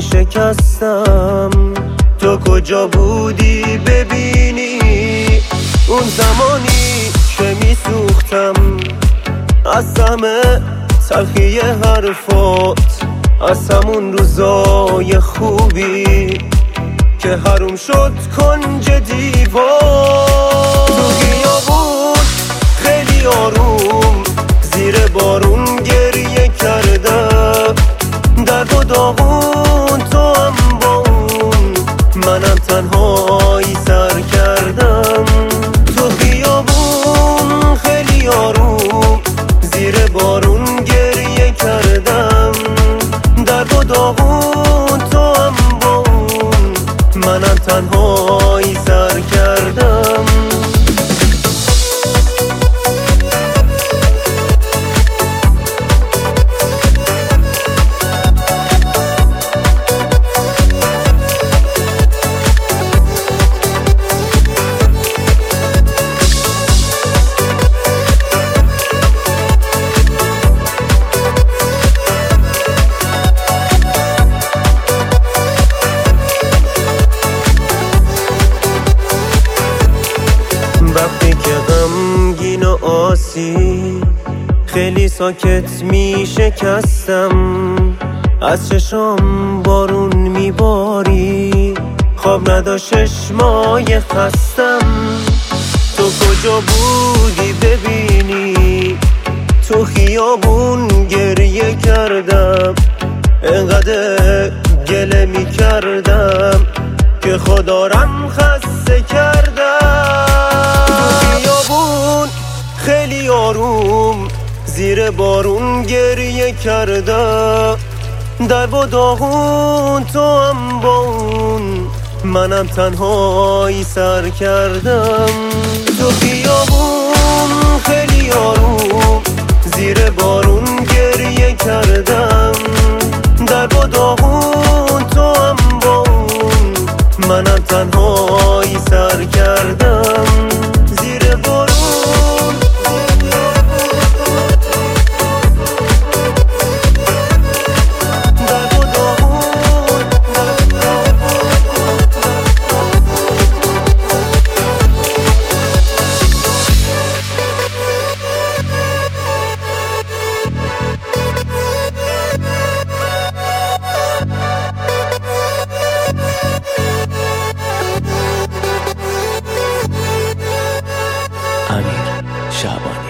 شکستم. تو کجا بودی ببینی اون زمانی که میسوختم از همه تلخی حرفات، از همون روزای خوبی که حروم شد کنج دیوار. تو خیابون خیلی آروم زیر بارون گریه کردم، درد و داغون تو هم با اون، منم تنهایی سر کردم. تو خیابون خیلی آروم زیر بارون گریه کردم، درد و داغون تو هم با اون، منم تنهایی سر کردم. وقتی که غمگین و آسی خیلی ساکت می شکستم، از چشام بارون می باری، خواب نداشت چشمای خستم. تو کجا بودی ببینی تو خیابون گریه کردم، انقدر گله می کردم که خدارم خسته کردم. خیلی آروم زیر بارون گریه کردم، درد و داغون تو هم با اون، منم تنهایی سر کردم. تو خیابون خیلی آروم زیر بارون گریه کردم، درد و داغون تو هم با اون، منم تنهایی سر کردم. زیر بارون امیر شعبانی.